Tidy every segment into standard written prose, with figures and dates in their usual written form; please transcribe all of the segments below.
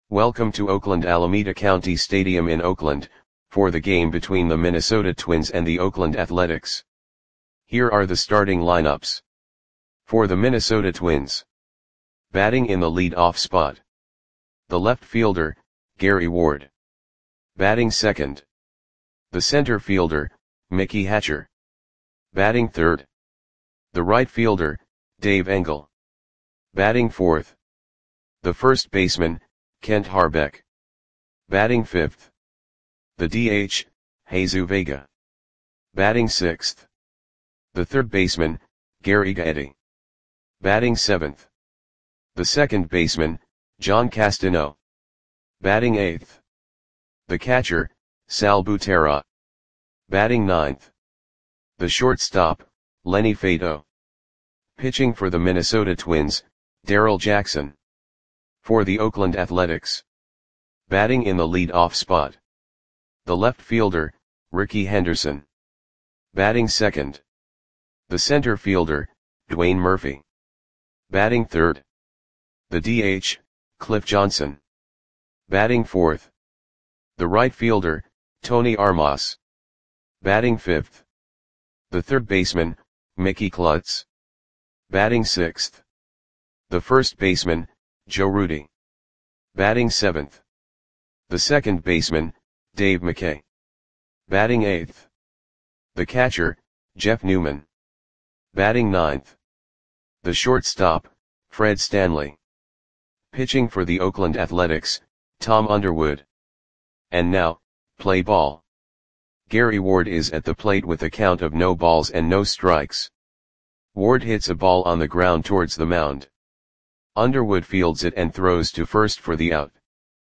Welcome to Oakland Alameda County Stadium in Oakland, for the game between the Minnesota Twins and the Oakland Athletics. Here are the starting lineups. For the Minnesota Twins. Batting in the lead-off spot. The left fielder, Gary Ward. Batting second. The center fielder, Mickey Hatcher. Batting third. The right fielder, Dave Engel. Batting fourth. The first baseman, Kent Hrbek. Batting fifth. The DH, Jesus Vega. Batting sixth. The third baseman, Gary Gaetti. Batting seventh. The second baseman, John Castano. Batting eighth. The catcher, Sal Butera. Batting ninth. The shortstop, Lenny Fato. Pitching for the Minnesota Twins, Darrell Jackson. For the Oakland Athletics. Batting in the lead-off spot. The left fielder, Rickey Henderson. Batting second. The center fielder, Dwayne Murphy. Batting third. The DH, Cliff Johnson. Batting fourth. The right fielder, Tony Armas. Batting fifth. The third baseman, Mickey Klutz. Batting sixth. The first baseman, Joe Rudi. Batting seventh. The second baseman, Dave McKay. Batting eighth. The catcher, Jeff Newman. Batting ninth. The shortstop, Fred Stanley. Pitching for the Oakland Athletics, Tom Underwood. And now, play ball. Gary Ward is at the plate with a count of no balls and no strikes. Ward hits a ball on the ground towards the mound. Underwood fields it and throws to first for the out.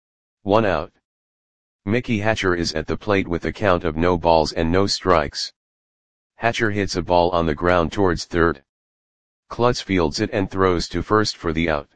1 out. Mickey Hatcher is at the plate with a count of no balls and no strikes. Hatcher hits a ball on the ground towards third. Klutz fields it and throws to first for the out.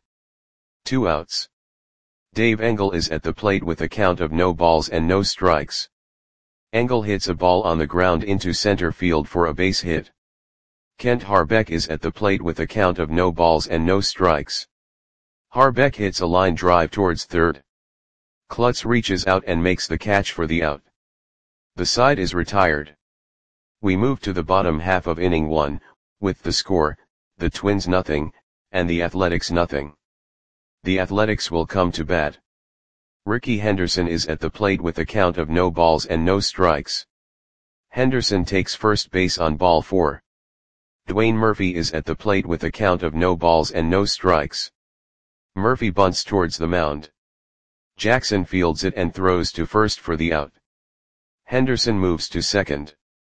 2 outs. Dave Engel is at the plate with a count of no balls and no strikes. Engel hits a ball on the ground into center field for a base hit. Kent Hrbek is at the plate with a count of no balls and no strikes. Hrbek hits a line drive towards third. Klutz reaches out and makes the catch for the out. The side is retired. We move to the bottom half of inning 1, with the score, the Twins nothing, and the Athletics nothing. The Athletics will come to bat. Rickey Henderson is at the plate with a count of no balls and no strikes. Henderson takes first base on ball 4. Dwayne Murphy is at the plate with a count of no balls and no strikes. Murphy bunts towards the mound. Jackson fields it and throws to first for the out. Henderson moves to second.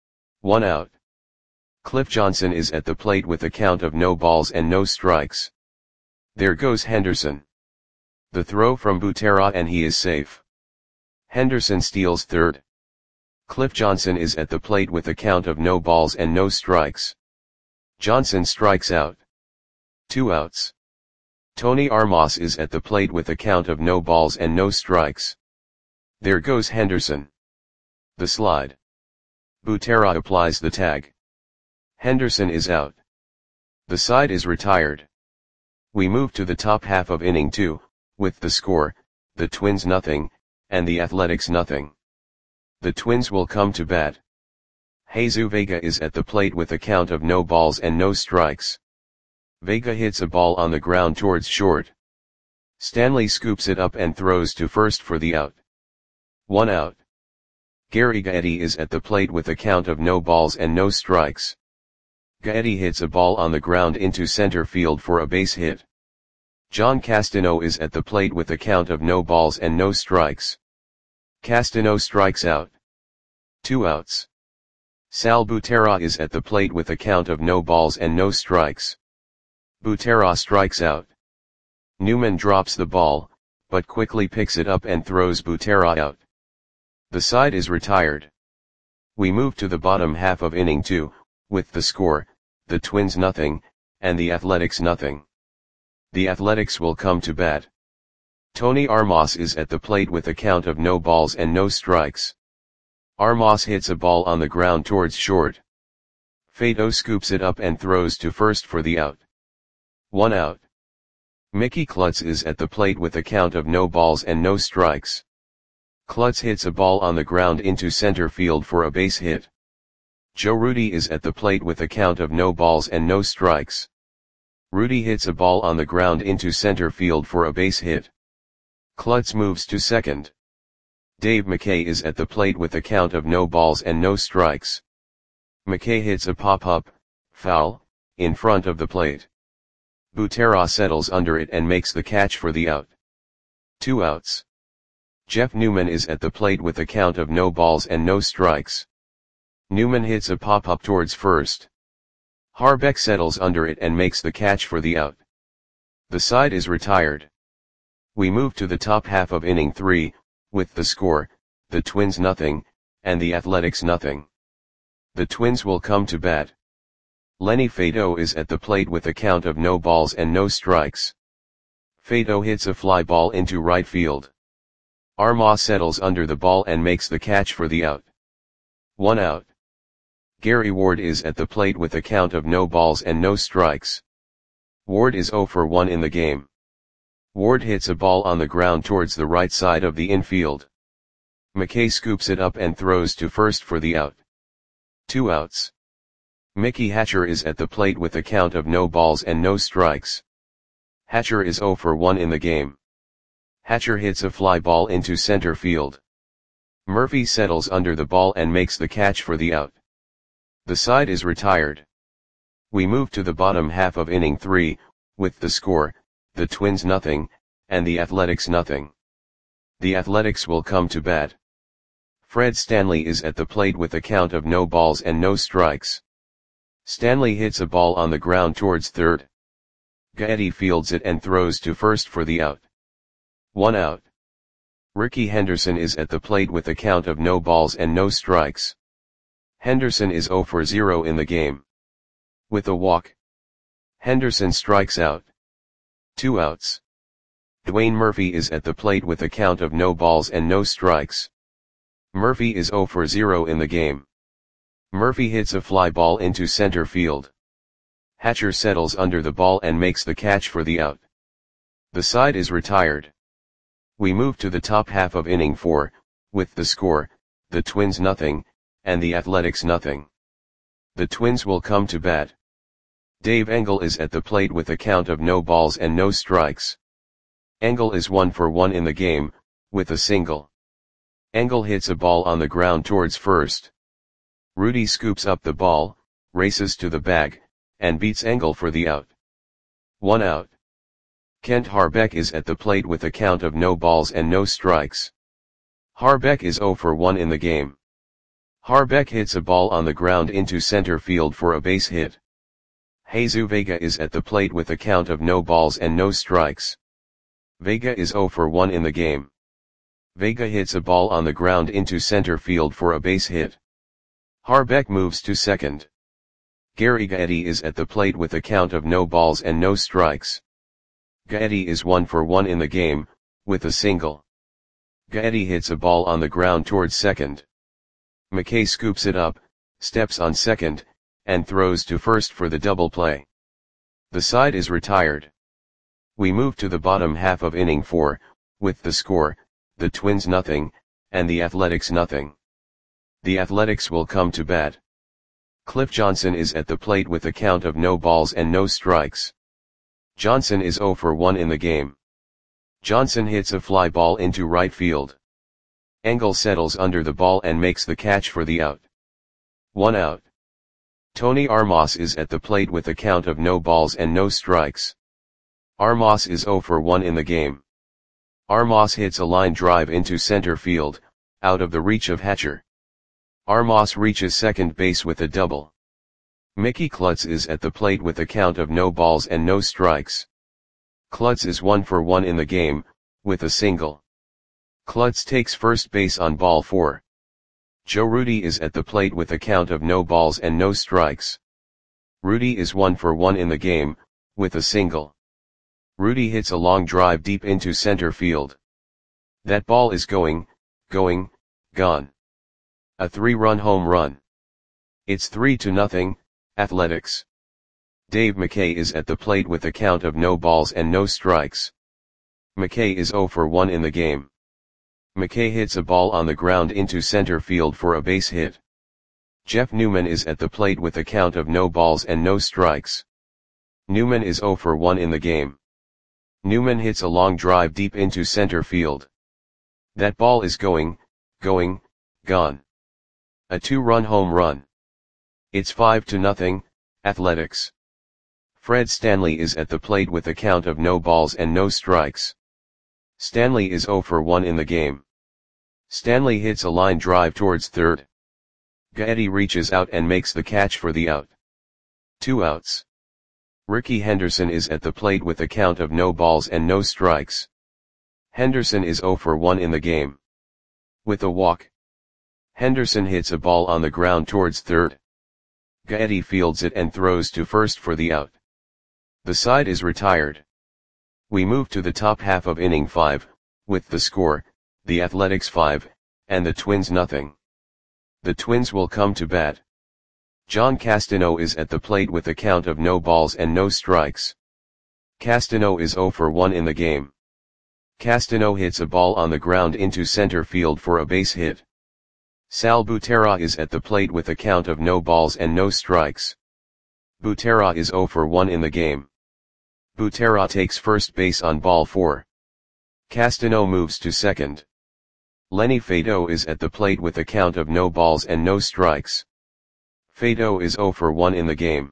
1 out. Cliff Johnson is at the plate with a count of no balls and no strikes. There goes Henderson. The throw from Butera and he is safe. Henderson steals third. Cliff Johnson is at the plate with a count of no balls and no strikes. Johnson strikes out. 2 outs. Tony Armas is at the plate with a count of no balls and no strikes. There goes Henderson. The slide. Butera applies the tag. Henderson is out. The side is retired. We move to the top half of inning 2, with the score, the Twins nothing, and the Athletics nothing. The Twins will come to bat. Jesus Vega is at the plate with a count of no balls and no strikes. Vega hits a ball on the ground towards short. Stanley scoops it up and throws to first for the out. 1 out. Gary Gaetti is at the plate with a count of no balls and no strikes. Gaetti hits a ball on the ground into center field for a base hit. John Castano is at the plate with a count of no balls and no strikes. Castano strikes out. 2 outs. Sal Butera is at the plate with a count of no balls and no strikes. Butera strikes out. Newman drops the ball, but quickly picks it up and throws Butera out. The side is retired. We move to the bottom half of inning 2, with the score, the Twins nothing, and the Athletics nothing. The Athletics will come to bat. Tony Armas is at the plate with a count of no balls and no strikes. Armas hits a ball on the ground towards short. Fato scoops it up and throws to first for the out. 1 out. Mickey Klutz is at the plate with a count of no balls and no strikes. Klutz hits a ball on the ground into center field for a base hit. Joe Rudi is at the plate with a count of no balls and no strikes. Rudi hits a ball on the ground into center field for a base hit. Klutz moves to second. Dave McKay is at the plate with a count of no balls and no strikes. McKay hits a pop-up, foul, in front of the plate. Butera settles under it and makes the catch for the out. 2 outs. Jeff Newman is at the plate with a count of no balls and no strikes. Newman hits a pop-up towards first. Harbeck settles under it and makes the catch for the out. The side is retired. We move to the top half of inning 3, with the score, the Twins nothing, and the Athletics nothing. The Twins will come to bat. Lenny Fato is at the plate with a count of no balls and no strikes. Fato hits a fly ball into right field. Armah settles under the ball and makes the catch for the out. 1 out. Gary Ward is at the plate with a count of no balls and no strikes. Ward is 0 for 1 in the game. Ward hits a ball on the ground towards the right side of the infield. McKay scoops it up and throws to first for the out. 2 outs. Mickey Hatcher is at the plate with a count of no balls and no strikes. Hatcher is 0 for 1 in the game. Hatcher hits a fly ball into center field. Murphy settles under the ball and makes the catch for the out. The side is retired. We move to the bottom half of inning 3, with the score, the Twins nothing, and the Athletics nothing. The Athletics will come to bat. Fred Stanley is at the plate with a count of no balls and no strikes. Stanley hits a ball on the ground towards third. Gaetti fields it and throws to first for the out. 1 out. Ricky Henderson is at the plate with a count of no balls and no strikes. Henderson is 0 for 0 in the game. With a walk, Henderson strikes out. 2 outs. Dwayne Murphy is at the plate with a count of no balls and no strikes. Murphy is 0 for 0 in the game. Murphy hits a fly ball into center field. Hatcher settles under the ball and makes the catch for the out. The side is retired. We move to the top half of inning 4, with the score, the Twins nothing, and the Athletics nothing. The Twins will come to bat. Dave Engel is at the plate with a count of no balls and no strikes. Engel is 1 for 1 in the game, with a single. Engel hits a ball on the ground towards first. Rudi scoops up the ball, races to the bag, and beats Engel for the out. 1 out. Kent Harbeck is at the plate with a count of no balls and no strikes. Harbeck is 0 for 1 in the game. Harbeck hits a ball on the ground into center field for a base hit. Jesus Vega is at the plate with a count of no balls and no strikes. Vega is 0 for 1 in the game. Vega hits a ball on the ground into center field for a base hit. Harbeck moves to second. Gary Gaetti is at the plate with a count of no balls and no strikes. Gaetti is 1 for 1 in the game, with a single. Gaetti hits a ball on the ground towards second. McKay scoops it up, steps on second, and throws to first for the double play. The side is retired. We move to the bottom half of inning 4, with the score, the Twins nothing, and the Athletics nothing. The Athletics will come to bat. Cliff Johnson is at the plate with a count of no balls and no strikes. Johnson is 0 for 1 in the game. Johnson hits a fly ball into right field. Engel settles under the ball and makes the catch for the out. 1 out. Tony Armas is at the plate with a count of no balls and no strikes. Armas is 0 for 1 in the game. Armas hits a line drive into center field, out of the reach of Hatcher. Armas reaches second base with a double. Mickey Klutz is at the plate with a count of no balls and no strikes. Klutz is 1 for 1 in the game, with a single. Klutz takes first base on ball 4. Joe Rudi is at the plate with a count of no balls and no strikes. Rudi is 1 for 1 in the game, with a single. Rudi hits a long drive deep into center field. That ball is gone. A 3-run home run. It's 3-0, Athletics. Dave McKay is at the plate with a count of no balls and no strikes. McKay is 0 for 1 in the game. McKay hits a ball on the ground into center field for a base hit. Jeff Newman is at the plate with a count of no balls and no strikes. Newman is 0 for 1 in the game. Newman hits a long drive deep into center field. That ball is gone. A 2-run home run. It's 5-0, Athletics. Fred Stanley is at the plate with a count of no balls and no strikes. Stanley is 0 for 1 in the game. Stanley hits a line drive towards third. Gaetti reaches out and makes the catch for the out. 2 outs. Rickey Henderson is at the plate with a count of no balls and no strikes. Henderson is 0 for 1 in the game. With a walk. Henderson hits a ball on the ground towards third. Gaetti fields it and throws to first for the out. The side is retired. We move to the top half of inning 5, with the score, the Athletics 5, and the Twins nothing. The Twins will come to bat. John Castano is at the plate with a count of no balls and no strikes. Castano is 0 for 1 in the game. Castano hits a ball on the ground into center field for a base hit. Sal Butera is at the plate with a count of no balls and no strikes. Butera is 0 for 1 in the game. Butera takes first base on ball 4. Castano moves to second. Lenny Fado is at the plate with a count of no balls and no strikes. Fado is 0 for 1 in the game.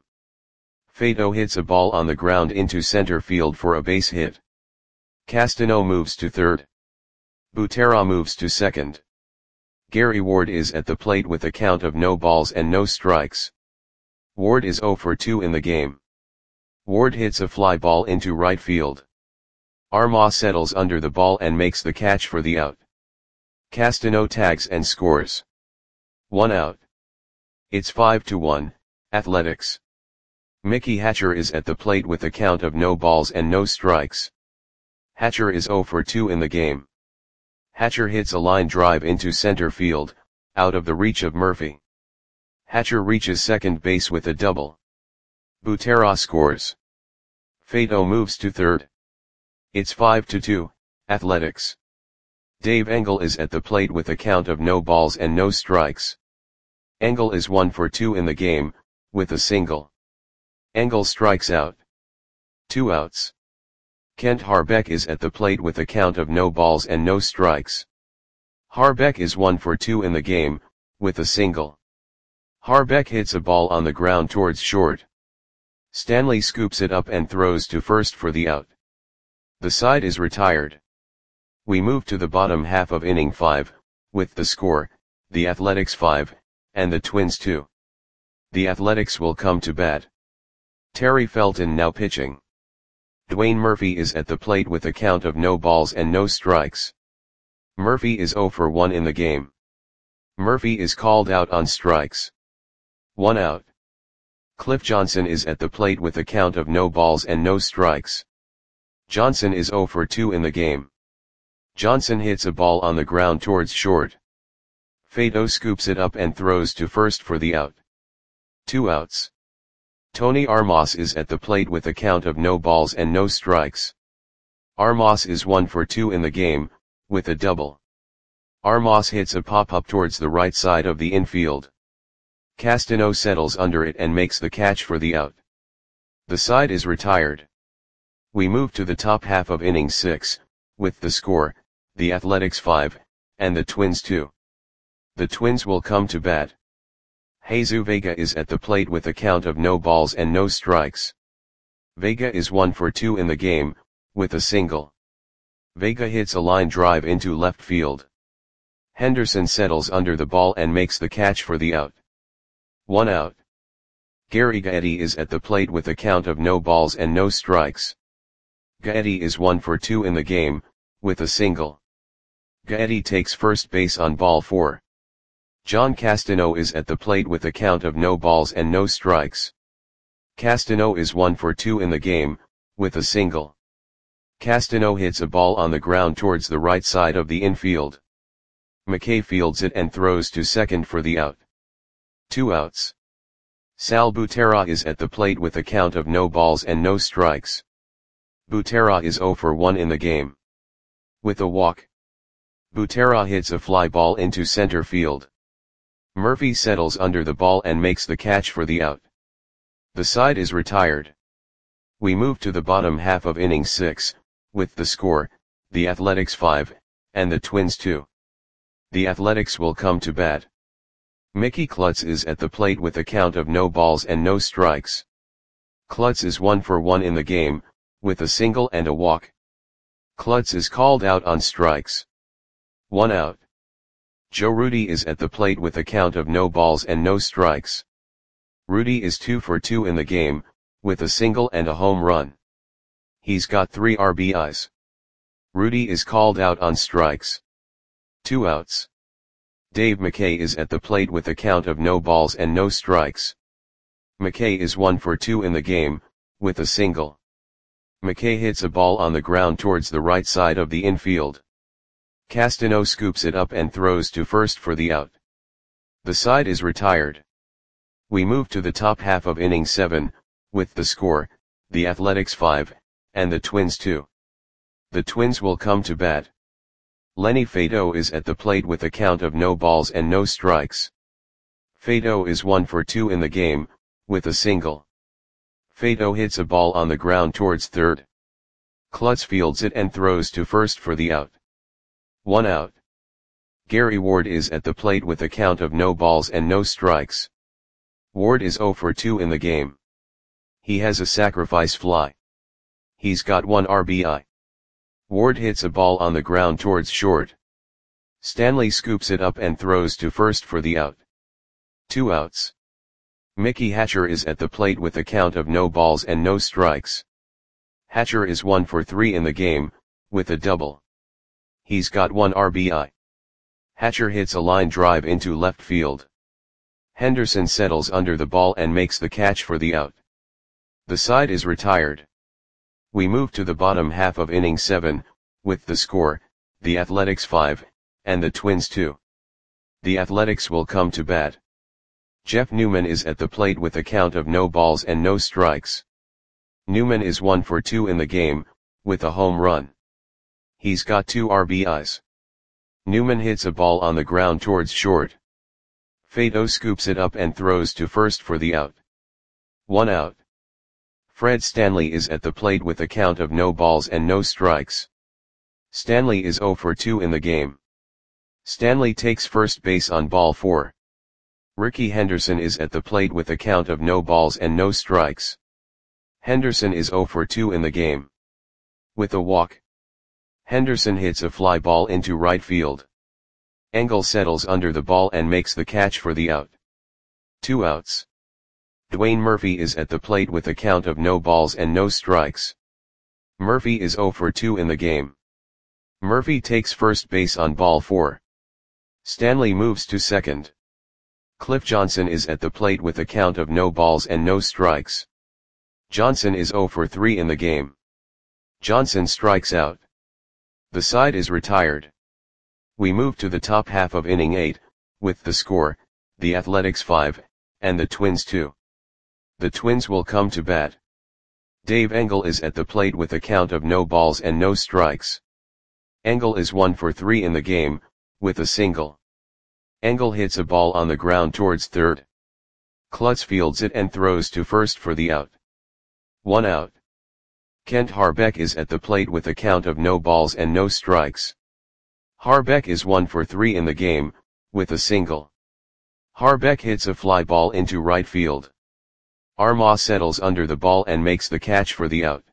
Fado hits a ball on the ground into center field for a base hit. Castano moves to third. Butera moves to second. Gary Ward is at the plate with a count of no balls and no strikes. Ward is 0 for 2 in the game. Ward hits a fly ball into right field. Armah settles under the ball and makes the catch for the out. Castano tags and scores. 1 out. It's 5-1, Athletics. Mickey Hatcher is at the plate with a count of no balls and no strikes. Hatcher is 0 for 2 in the game. Hatcher hits a line drive into center field, out of the reach of Murphy. Hatcher reaches second base with a double. Butera scores. Fado moves to third. It's 5-2, Athletics. Dave Engel is at the plate with a count of no balls and no strikes. Engel is 1 for 2 in the game, with a single. Engel strikes out. 2 outs. Kent Harbeck is at the plate with a count of no balls and no strikes. Harbeck is 1 for 2 in the game, with a single. Harbeck hits a ball on the ground towards short. Stanley scoops it up and throws to first for the out. The side is retired. We move to the bottom half of inning 5, with the score, the Athletics 5, and the Twins 2. The Athletics will come to bat. Terry Felton now pitching. Dwayne Murphy is at the plate with a count of no balls and no strikes. Murphy is 0 for 1 in the game. Murphy is called out on strikes. 1 out. Cliff Johnson is at the plate with a count of no balls and no strikes. Johnson is 0 for 2 in the game. Johnson hits a ball on the ground towards short. Fado scoops it up and throws to first for the out. 2 outs. Tony Armas is at the plate with a count of no balls and no strikes. Armas is 1 for 2 in the game, with a double. Armas hits a pop-up towards the right side of the infield. Castano settles under it and makes the catch for the out. The side is retired. We move to the top half of inning 6, with the score, the Athletics 5, and the Twins 2. The Twins will come to bat. Jesus Vega is at the plate with a count of no balls and no strikes. Vega is 1 for 2 in the game, with a single. Vega hits a line drive into left field. Henderson settles under the ball and makes the catch for the out. 1 out. Gary Gaetti is at the plate with a count of no balls and no strikes. Gaetti is 1 for 2 in the game, with a single. Gaetti takes first base on ball 4. John Castano is at the plate with a count of no balls and no strikes. Castano is 1 for 2 in the game, with a single. Castano hits a ball on the ground towards the right side of the infield. McKay fields it and throws to second for the out. 2 outs. Sal Butera is at the plate with a count of no balls and no strikes. Butera is 0 for 1 in the game. With a walk, Butera hits a fly ball into center field. Murphy settles under the ball and makes the catch for the out. The side is retired. We move to the bottom half of inning 6, with the score, the Athletics 5, and the Twins 2. The Athletics will come to bat. Mickey Klutz is at the plate with a count of no balls and no strikes. Klutz is 1 for 1 in the game, with a single and a walk. Klutz is called out on strikes. 1 out. Joe Rudi is at the plate with a count of no balls and no strikes. Rudi is 2 for 2 in the game, with a single and a home run. He's got 3 RBIs. Rudi is called out on strikes. 2 outs. Dave McKay is at the plate with a count of no balls and no strikes. McKay is 1 for 2 in the game, with a single. McKay hits a ball on the ground towards the right side of the infield. Castano scoops it up and throws to first for the out. The side is retired. We move to the top half of inning 7, with the score, the Athletics 5, and the Twins 2. The Twins will come to bat. Lenny Fato is at the plate with a count of no balls and no strikes. Fato is 1 for 2 in the game, with a single. Fato hits a ball on the ground towards third. Klutz fields it and throws to first for the out. 1 out. Gary Ward is at the plate with a count of no balls and no strikes. Ward is 0 for 2 in the game. He has a sacrifice fly. He's got 1 RBI. Ward hits a ball on the ground towards short. Stanley scoops it up and throws to first for the out. 2 outs. Mickey Hatcher is at the plate with a count of no balls and no strikes. Hatcher is 1 for 3 in the game, with a double. He's got 1 RBI. Hatcher hits a line drive into left field. Henderson settles under the ball and makes the catch for the out. The side is retired. We move to the bottom half of inning 7, with the score, the Athletics 5, and the Twins 2. The Athletics will come to bat. Jeff Newman is at the plate with a count of no balls and no strikes. Newman is 1 for 2 in the game, with a home run. He's got 2 RBIs. Newman hits a ball on the ground towards short. Fato scoops it up and throws to first for the out. 1 out. Fred Stanley is at the plate with a count of no balls and no strikes. Stanley is 0 for 2 in the game. Stanley takes first base on ball 4. Ricky Henderson is at the plate with a count of no balls and no strikes. Henderson is 0 for 2 in the game. With a walk, Henderson hits a fly ball into right field. Engel settles under the ball and makes the catch for the out. 2 outs. Dwayne Murphy is at the plate with a count of no balls and no strikes. Murphy is 0 for 2 in the game. Murphy takes first base on ball 4. Stanley moves to second. Cliff Johnson is at the plate with a count of no balls and no strikes. Johnson is 0 for 3 in the game. Johnson strikes out. The side is retired. We move to the top half of inning 8, with the score, the Athletics 5, and the Twins 2. The Twins will come to bat. Dave Engel is at the plate with a count of no balls and no strikes. Engel is 1 for 3 in the game, with a single. Engel hits a ball on the ground towards third. Klutz fields it and throws to first for the out. 1 out. Kent Harbeck is at the plate with a count of no balls and no strikes. Harbeck is 1 for 3 in the game, with a single. Harbeck hits a fly ball into right field. Armah settles under the ball and makes the catch for the out.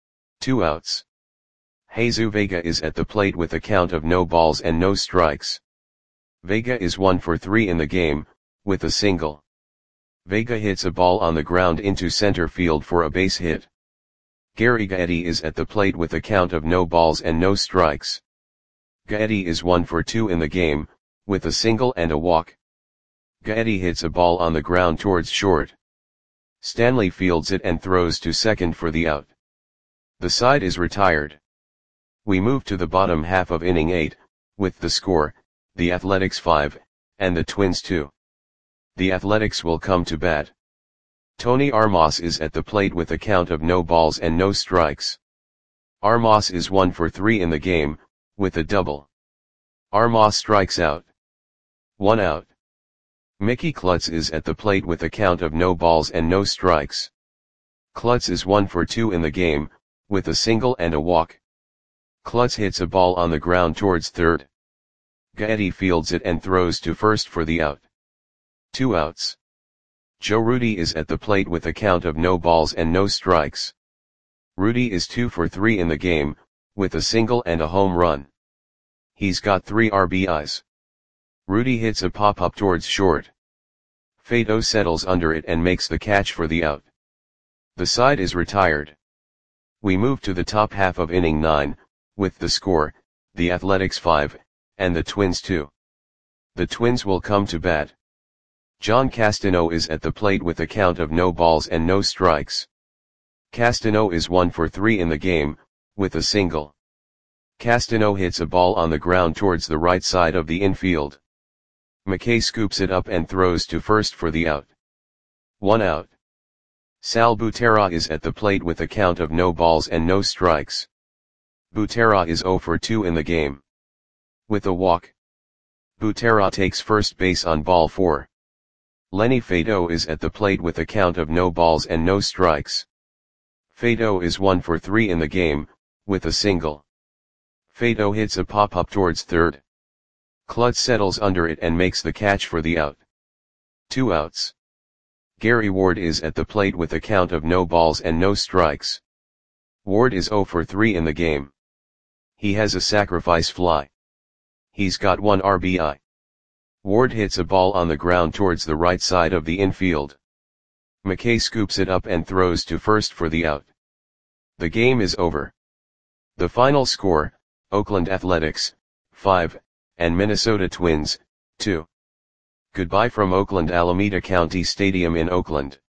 2 outs. Jesus Vega is at the plate with a count of no balls and no strikes. Vega is 1 for 3 in the game, with a single. Vega hits a ball on the ground into center field for a base hit. Gary Gaetti is at the plate with a count of no balls and no strikes. Gaetti is 1 for 2 in the game, with a single and a walk. Gaetti hits a ball on the ground towards short. Stanley fields it and throws to second for the out. The side is retired. We move to the bottom half of inning 8, with the score, the Athletics 5, and the Twins 2. The Athletics will come to bat. Tony Armas is at the plate with a count of no balls and no strikes. Armas is 1 for 3 in the game, with a double. Armas strikes out. 1 out. Mickey Klutz is at the plate with a count of no balls and no strikes. Klutz is 1 for 2 in the game, with a single and a walk. Klutz hits a ball on the ground towards third. Gaetti fields it and throws to first for the out. 2 outs. Joe Rudi is at the plate with a count of no balls and no strikes. Rudi is 2 for 3 in the game, with a single and a home run. He's got 3 RBIs. Rudi hits a pop-up towards short. Faedo settles under it and makes the catch for the out. The side is retired. We move to the top half of inning 9, with the score, the Athletics 5, and the Twins 2. The Twins will come to bat. John Castano is at the plate with a count of no balls and no strikes. Castano is 1 for 3 in the game, with a single. Castano hits a ball on the ground towards the right side of the infield. McKay scoops it up and throws to first for the out. 1 out. Sal Butera is at the plate with a count of no balls and no strikes. Butera is 0 for 2 in the game. With a walk. Butera takes first base on ball 4. Lenny Faedo is at the plate with a count of no balls and no strikes. Faedo is 1 for 3 in the game, with a single. Faedo hits a pop-up towards third. Klutz settles under it and makes the catch for the out. 2 outs. Gary Ward is at the plate with a count of no balls and no strikes. Ward is 0 for 3 in the game. He has a sacrifice fly. He's got 1 RBI. Ward hits a ball on the ground towards the right side of the infield. McKay scoops it up and throws to first for the out. The game is over. The final score, Oakland Athletics, 5, and Minnesota Twins, 2. Goodbye from Oakland Alameda County Stadium in Oakland.